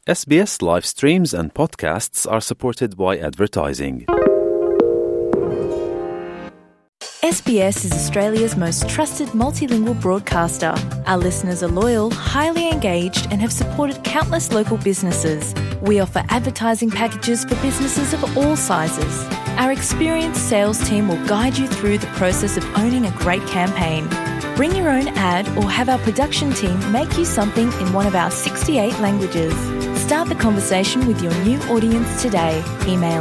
SBS live streams and podcasts are supported by advertising. SBS is Australia's most trusted multilingual broadcaster. Our listeners are loyal, highly engaged, and have supported countless local businesses. We offer advertising packages for businesses of all sizes. Our experienced sales team will guide you through the process of owning a great campaign. Bring your own ad or have our production team make you something in one of our 68 languages. Start the conversation with your new audience today. Email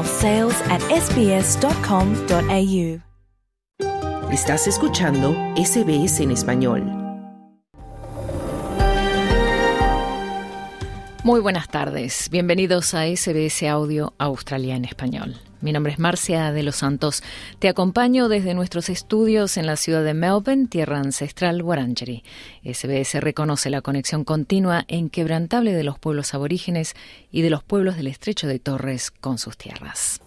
sales@sbs.com.au. Estás escuchando SBS en español. Muy buenas tardes. Bienvenidos a SBS Audio Australia en español. Mi nombre es Marcia de los Santos. Te acompaño desde nuestros estudios en la ciudad de Melbourne, tierra ancestral Wurundjeri. SBS reconoce la conexión continua e inquebrantable de los pueblos aborígenes y de los pueblos del Estrecho de Torres con sus tierras.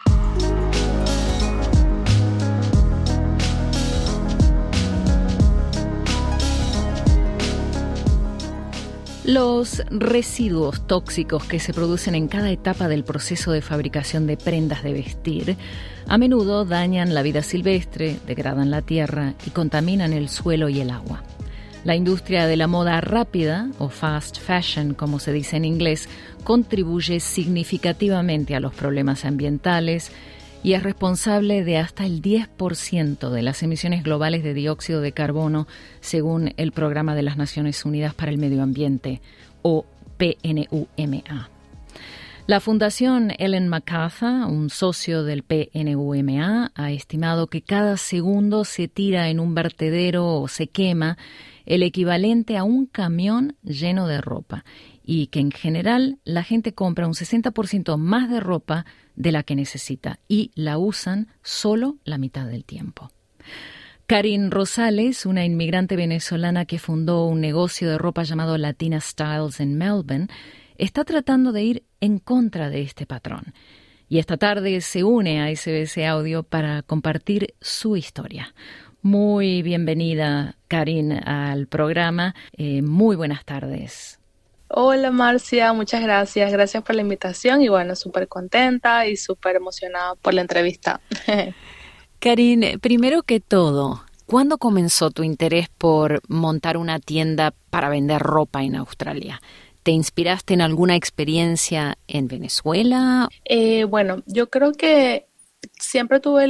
Los residuos tóxicos que se producen en cada etapa del proceso de fabricación de prendas de vestir a menudo dañan la vida silvestre, degradan la tierra y contaminan el suelo y el agua. La industria de la moda rápida, o fast fashion, como se dice en inglés, contribuye significativamente a los problemas ambientales y es responsable de hasta el 10% de las emisiones globales de dióxido de carbono, según el Programa de las Naciones Unidas para el Medio Ambiente, o PNUMA. La Fundación Ellen MacArthur, un socio del PNUMA, ha estimado que cada segundo se tira en un vertedero o se quema el equivalente a un camión lleno de ropa y que en general la gente compra un 60% más de ropa de la que necesita y la usan solo la mitad del tiempo. Karin Rosales, una inmigrante venezolana que fundó un negocio de ropa llamado Latina Styles en Melbourne, está tratando de ir en contra de este patrón. Y esta tarde se une a SBS Audio para compartir su historia. Muy bienvenida, Karin, al programa. Muy buenas tardes. Hola Marcia, muchas gracias. Gracias por la invitación y bueno, súper contenta y súper emocionada por la entrevista. Karin, primero que todo, ¿cuándo comenzó tu interés por montar una tienda para vender ropa en Australia? ¿Te inspiraste en alguna experiencia en Venezuela? Bueno, yo creo que siempre tuve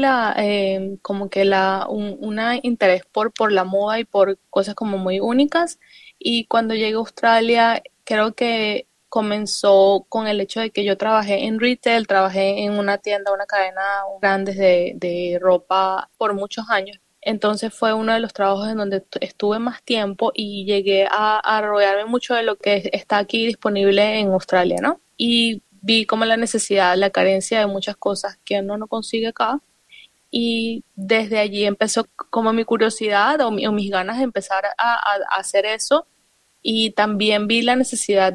un interés por la moda y por cosas como muy únicas, y cuando llegué a Australia creo que comenzó con el hecho de que yo trabajé en retail, trabajé en una tienda, una cadena grande de ropa por muchos años. Entonces fue uno de los trabajos en donde estuve más tiempo y llegué a rodearme mucho de lo que está aquí disponible en Australia, ¿no? Y vi como la necesidad, la carencia de muchas cosas que uno no consigue acá. Y desde allí empezó como mi curiosidad o mis ganas de empezar a hacer eso. Y también vi la necesidad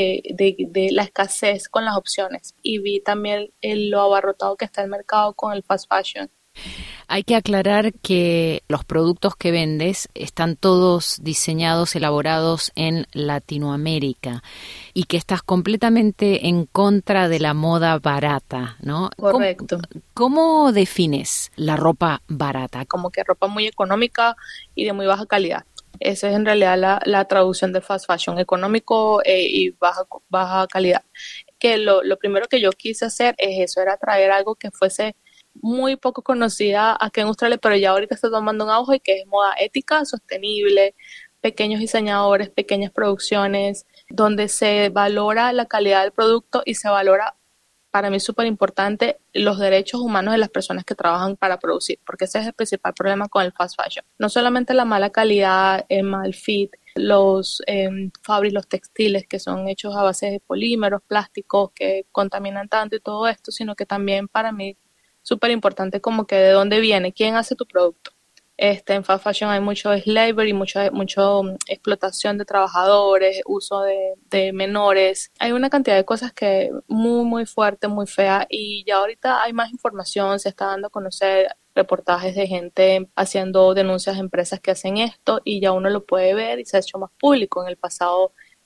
de la escasez con las opciones. Y vi también lo abarrotado que está el mercado con el fast fashion. Hay que aclarar que los productos que vendes están todos diseñados, elaborados en Latinoamérica y que estás completamente en contra de la moda barata, ¿no? Correcto. ¿Cómo defines la ropa barata? Como que ropa muy económica y de muy baja calidad. Esa es en realidad la traducción de fast fashion, económico y baja calidad. Que lo primero que yo quise hacer es eso, era traer algo que fuese muy poco conocida aquí en Australia, pero ya ahorita está tomando un auge, y que es moda ética, sostenible, pequeños diseñadores, pequeñas producciones, donde se valora la calidad del producto y se valora, para mí súper importante, los derechos humanos de las personas que trabajan para producir, porque ese es el principal problema con el fast fashion. No solamente la mala calidad, el mal fit, los los textiles que son hechos a base de polímeros, plásticos que contaminan tanto y todo esto, sino que también para mí súper importante como que de dónde viene, quién hace tu producto. En fast fashion hay mucho slavery, mucho explotación de trabajadores, uso de menores. Hay una cantidad de cosas que muy, muy fuerte, muy fea, y ya ahorita hay más información, se está dando a conocer reportajes de gente haciendo denuncias a empresas que hacen esto, y ya uno lo puede ver y se ha hecho más público. En el pasado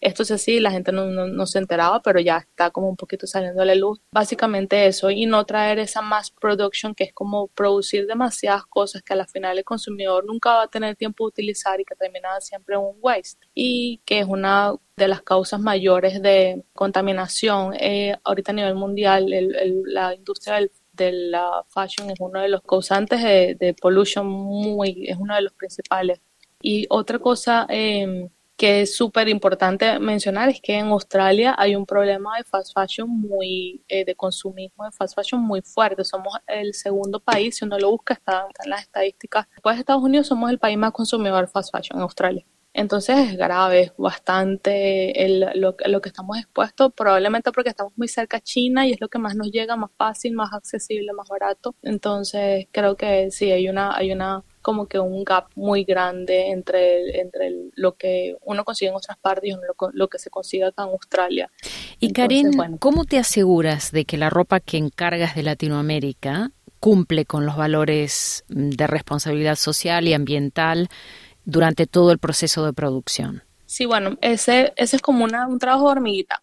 Esto es así, la gente no se enteraba, pero ya está como un poquito saliendo a la luz. Básicamente eso, y no traer esa mass production, que es como producir demasiadas cosas que a la final el consumidor nunca va a tener tiempo de utilizar y que termina siempre en un waste. Y que es una de las causas mayores de contaminación. Ahorita a nivel mundial, la industria de la fashion es uno de los causantes de pollution, es uno de los principales. Y otra cosa que es súper importante mencionar es que en Australia hay un problema de fast fashion de consumismo de fast fashion muy fuerte. Somos el segundo país, si uno lo busca, está en las estadísticas. Después de Estados Unidos somos el país más consumidor de fast fashion en Australia. Entonces es grave, es bastante lo que estamos expuestos, probablemente porque estamos muy cerca a China y es lo que más nos llega, más fácil, más accesible, más barato. Entonces creo que sí, hay una como que un gap muy grande entre lo que uno consigue en otras partes y lo que se consigue acá en Australia. Y Karin, bueno, ¿cómo te aseguras de que la ropa que encargas de Latinoamérica cumple con los valores de responsabilidad social y ambiental durante todo el proceso de producción? Sí, bueno, ese es como un trabajo de hormiguita.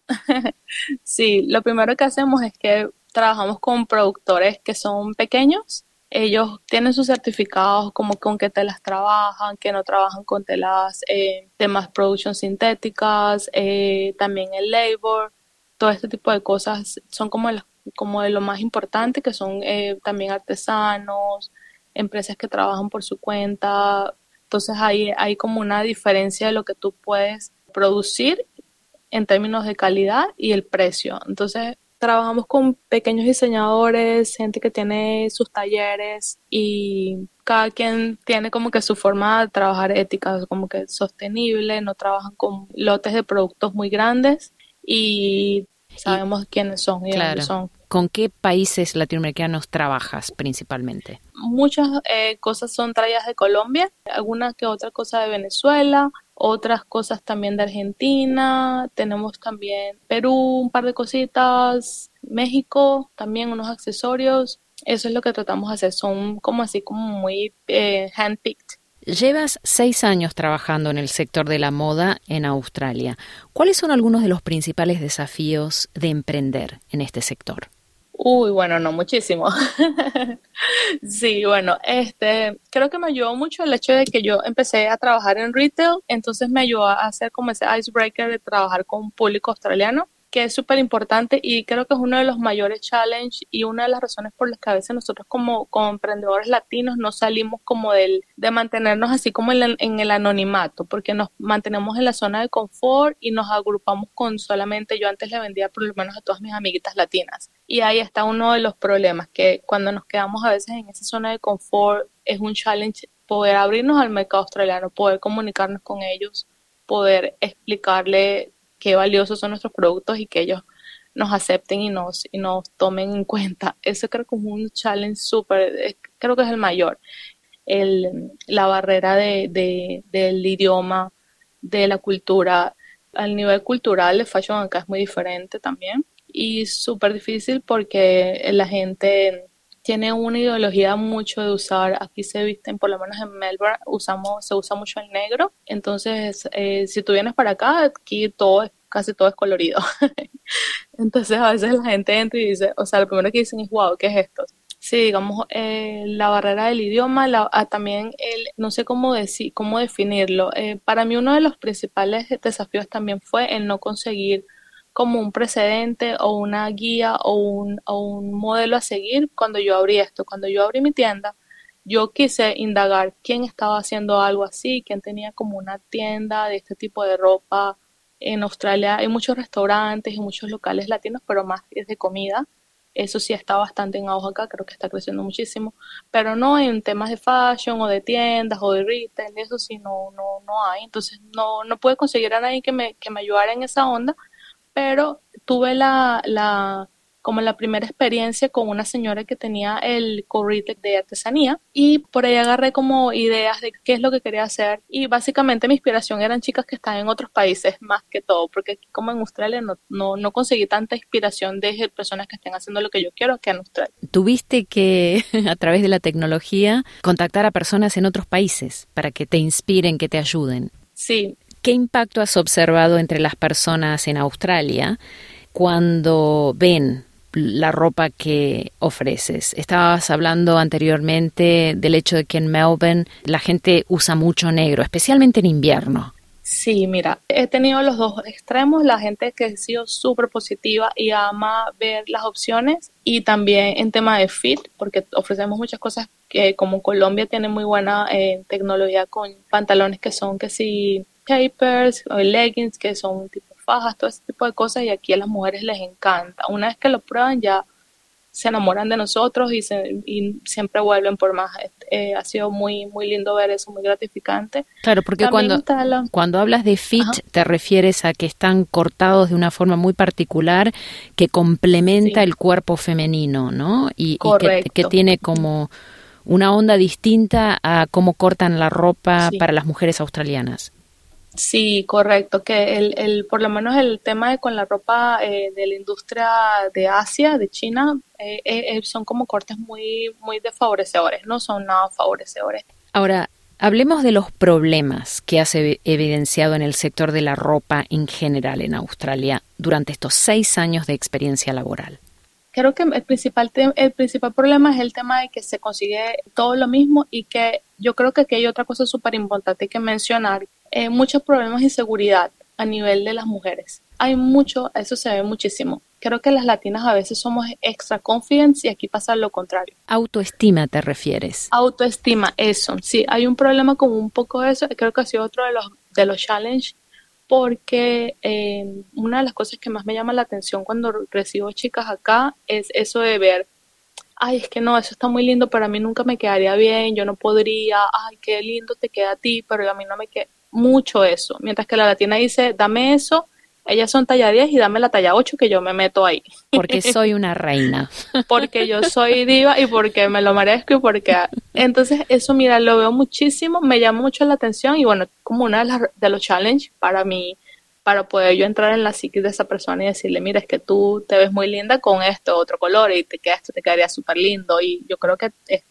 Sí, lo primero que hacemos es que trabajamos con productores que son pequeños. Ellos tienen sus certificados como con qué telas trabajan, que no trabajan con telas de mass production sintéticas, también el labor, todo este tipo de cosas son como de lo más importante, que son también artesanos, empresas que trabajan por su cuenta. Entonces hay como una diferencia de lo que tú puedes producir en términos de calidad y el precio. Entonces trabajamos con pequeños diseñadores, gente que tiene sus talleres y cada quien tiene como que su forma de trabajar ética, como que sostenible, no trabajan con lotes de productos muy grandes y sabemos quiénes son y dónde son. ¿Con qué países latinoamericanos trabajas principalmente? Muchas cosas son traídas de Colombia, alguna que otra cosa de Venezuela, otras cosas también de Argentina, tenemos también Perú, un par de cositas, México, también unos accesorios. Eso es lo que tratamos de hacer, son como muy handpicked. Llevas 6 años trabajando en el sector de la moda en Australia. ¿Cuáles son algunos de los principales desafíos de emprender en este sector? Uy, bueno, no muchísimo. Sí, bueno, creo que me ayudó mucho el hecho de que yo empecé a trabajar en retail, entonces me ayudó a hacer como ese icebreaker de trabajar con un público australiano, que es súper importante y creo que es uno de los mayores challenges y una de las razones por las que a veces nosotros como emprendedores latinos no salimos como de mantenernos así como en el anonimato, porque nos mantenemos en la zona de confort y nos agrupamos con solamente, yo antes le vendía por lo menos a todas mis amiguitas latinas. Y ahí está uno de los problemas, que cuando nos quedamos a veces en esa zona de confort es un challenge poder abrirnos al mercado australiano, poder comunicarnos con ellos, poder explicarle qué valiosos son nuestros productos y que ellos nos acepten y nos tomen en cuenta. Eso creo que es un challenge creo que es el mayor. La barrera del idioma, de la cultura. Al nivel cultural, el fashion acá es muy diferente también. Y súper difícil porque la gente tiene una ideología mucho de usar, aquí se visten, por lo menos en Melbourne, se usa mucho el negro. Entonces, si tú vienes para acá, aquí casi todo es colorido. Entonces, a veces la gente entra y dice, o sea, lo primero que dicen es, wow, ¿qué es esto? Sí, digamos, la barrera del idioma, también no sé cómo definirlo. Para mí uno de los principales desafíos también fue el no conseguir como un precedente o una guía o un modelo a seguir cuando yo abrí esto. Cuando yo abrí mi tienda, yo quise indagar quién estaba haciendo algo así, quién tenía como una tienda de este tipo de ropa. En Australia hay muchos restaurantes y muchos locales latinos, pero más es de comida. Eso sí está bastante en auge acá, creo que está creciendo muchísimo, pero no en temas de fashion o de tiendas o de retail, eso sí no hay. Entonces no pude conseguir a nadie que me ayudara en esa onda, pero tuve como la primera experiencia con una señora que tenía el co-retail de artesanía y por ahí agarré como ideas de qué es lo que quería hacer y básicamente mi inspiración eran chicas que están en otros países más que todo, porque aquí como en Australia no conseguí tanta inspiración de personas que estén haciendo lo que yo quiero que en Australia. Tuviste que, a través de la tecnología, contactar a personas en otros países para que te inspiren, que te ayuden. Sí. ¿Qué impacto has observado entre las personas en Australia cuando ven la ropa que ofreces? Estabas hablando anteriormente del hecho de que en Melbourne la gente usa mucho negro, especialmente en invierno. Sí, mira, he tenido los dos extremos, la gente que ha sido súper positiva y ama ver las opciones, y también en tema de fit, porque ofrecemos muchas cosas que como Colombia tiene muy buena tecnología con pantalones que son que sí tapers o leggings que son tipo fajas, todo ese tipo de cosas, y aquí a las mujeres les encanta. Una vez que lo prueban ya se enamoran de nosotros y siempre vuelven por más. Ha sido muy muy lindo ver eso, muy gratificante. Claro, porque cuando hablas de fit, ajá, te refieres a que están cortados de una forma muy particular que complementa, sí, el cuerpo femenino, ¿no? Y que tiene como una onda distinta a cómo cortan la ropa, sí, para las mujeres australianas. Sí, correcto, que por lo menos el tema con la ropa de la industria de Asia, de China, son como cortes muy, muy desfavorecedores, no son nada favorecedores. Ahora, hablemos de los problemas que has evidenciado en el sector de la ropa en general en Australia durante estos 6 años de experiencia laboral. Creo que el principal problema es el tema de que se consigue todo lo mismo, y que yo creo que aquí hay otra cosa súper importante que mencionar. Muchos problemas de inseguridad a nivel de las mujeres. Eso se ve muchísimo. Creo que las latinas a veces somos extra confident y aquí pasa lo contrario. ¿Autoestima te refieres? Autoestima, eso. Sí, hay un problema como un poco de eso. Creo que ha sido otro de los challenges, porque una de las cosas que más me llama la atención cuando recibo chicas acá es eso de ver, ay, es que no, eso está muy lindo, pero a mí nunca me quedaría bien, yo no podría, ay, qué lindo te queda a ti, pero a mí no me queda. Mucho eso, mientras que la latina dice, dame eso, ellas son talla 10 y dame la talla 8 que yo me meto ahí. Porque soy una reina. Porque yo soy diva y porque me lo merezco y porque... Entonces eso, mira, lo veo muchísimo, me llama mucho la atención y bueno, como una de los challenges para mí, para poder yo entrar en la psiquis de esa persona y decirle, mira, es que tú te ves muy linda con esto, otro color, y te quedaría súper lindo, y yo creo que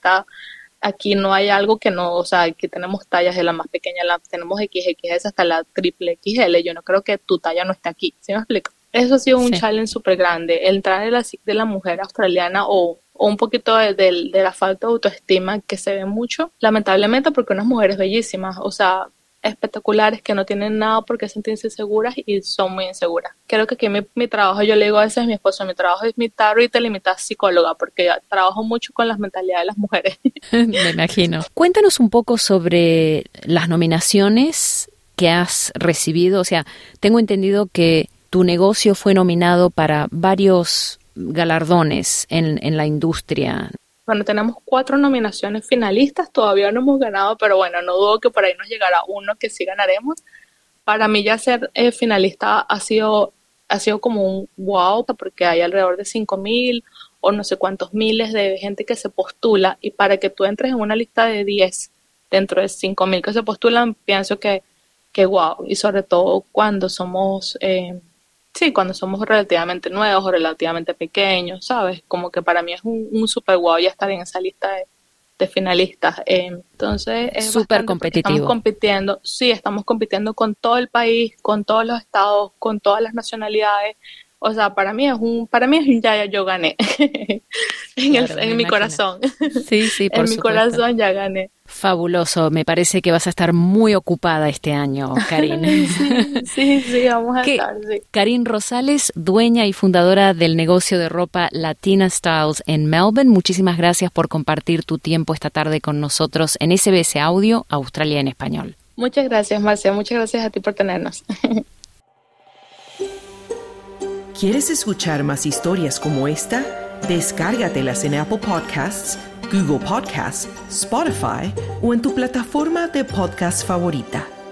aquí no hay algo que no, o sea, aquí tenemos tallas de la más pequeña, tenemos XXS hasta la triple XL, yo no creo que tu talla no esté aquí, ¿sí me explico? Eso ha sido un challenge súper grande, el entrar en la psique de la mujer australiana o un poquito de la falta de autoestima que se ve mucho, lamentablemente, porque unas mujeres bellísimas, o sea, espectaculares, que no tienen nada por qué sentirse seguras y son muy inseguras. Creo que aquí mi trabajo, yo le digo a veces a mi esposo, mi trabajo es mitad retail y mitad psicóloga, porque trabajo mucho con las mentalidades de las mujeres. Me imagino. Cuéntanos un poco sobre las nominaciones que has recibido. O sea, tengo entendido que tu negocio fue nominado para varios galardones en la industria. Bueno, tenemos 4 nominaciones finalistas, todavía no hemos ganado, pero bueno, no dudo que por ahí nos llegará uno que sí ganaremos. Para mí ya ser finalista ha sido como un wow, porque hay alrededor de 5,000 o no sé cuántos miles de gente que se postula, y para que tú entres en una lista de 10 dentro de 5,000 que se postulan, pienso que wow, y sobre todo cuando somos... cuando somos relativamente nuevos o relativamente pequeños, ¿sabes? Como que para mí es un super guau ya estar en esa lista de finalistas. Entonces es súper competitivo. Estamos compitiendo con todo el país, con todos los estados, con todas las nacionalidades. O sea, para mí es ya yo gané. en mi corazón. Sí, por en mi corazón ya gané. Fabuloso, me parece que vas a estar muy ocupada este año, Karin. Sí, vamos a estar, sí. Karin Rosales, dueña y fundadora del negocio de ropa Latina Styles en Melbourne, muchísimas gracias por compartir tu tiempo esta tarde con nosotros en SBS Audio, Australia en Español. Muchas gracias, Marcia, muchas gracias a ti por tenernos. ¿Quieres escuchar más historias como esta? Descárgatelas en Apple Podcasts, Google Podcasts, Spotify o en tu plataforma de podcast favorita.